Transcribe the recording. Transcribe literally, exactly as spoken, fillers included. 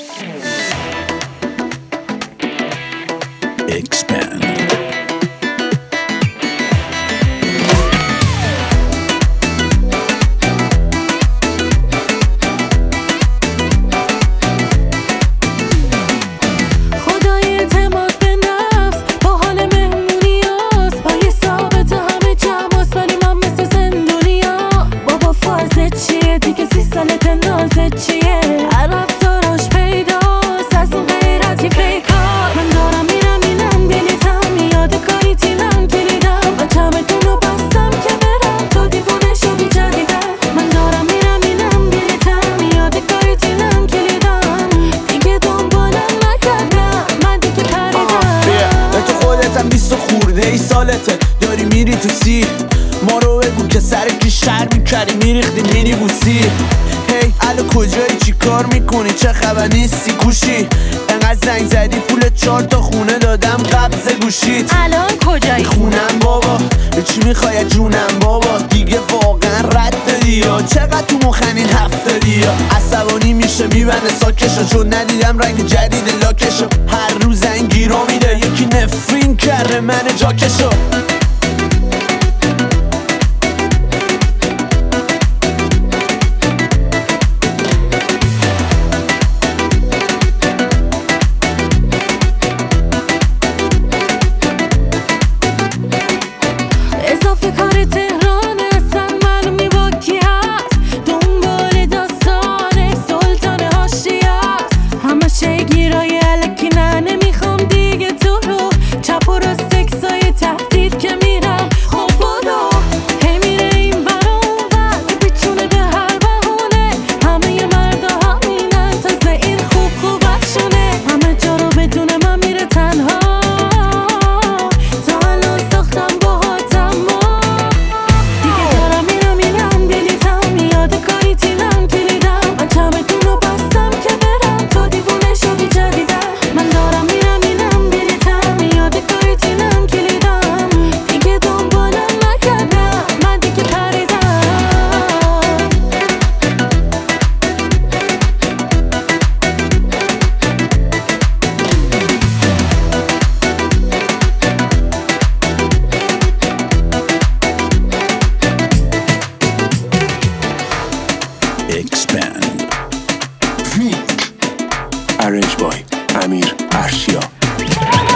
Expand. نازت چیه؟ رفتاراش پیداست از اون غیرتی فیکار. من دارم میرم اینم دلیتم یاد کاری تینم کلیدم و چمتونو بستم که برم تو دیوونه شدی جدیدم. من دارم میرم اینم دلیتم یاد کاری تینم کلیدم دیگه دنبالم نکردم من دیگه پریدم. به تو خودتم بیست و خورده ای سالته داری میری تو سی ما رو بگو که سر کی شر میکردی میریختی مینی بوسی. هی الو کجایی چی کار میکنی چه خبر نیستی کوشی انقدر زنگ زدی پول چهار تا خونه دادم قبض گوشیت. الان کجایی؟ خونم بابا چی میخوای جونم بابا دیگه واقعا رد دادی یا چقدر تو مخنین هفت دادی یا عصبانی میشه میبنه ساکشو چون ندیدم رنگ جدید لاکشو هر روز زنگی رو میده یکی نفرین کرده من جاکشو. اضافه کار تهران اصلا معلومی با کی هست دنبال داستان سلطان هاشی هست همه شی گیرای الکی نه نمیخوام دیگه تو رو چپ و راست تکسای تهدید که میرم خب برو هی میره این ور اون ور پیچونه به هر بهونه همه ی مردا همینن تازه این خوب خوبشونه همه جا رو بدون من میره تنها تا الان ساختم باهاتم دیگه دارم میرم اینم دلیتم یاد کاری تینم کلیدم من چمتونو بستم که برم تو دیوونه شدی جدیدم. من دارم میرم اینم دلیتم یاد کاری تینم کلیدم دیگه دنبالم نکردم من دیگه پریدم. Expand. Arranged by Amir Arshia.